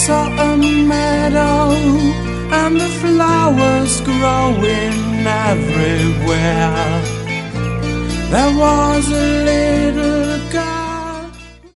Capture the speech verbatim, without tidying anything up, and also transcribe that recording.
saw a meadow and the flowers growing everywhere. There was a little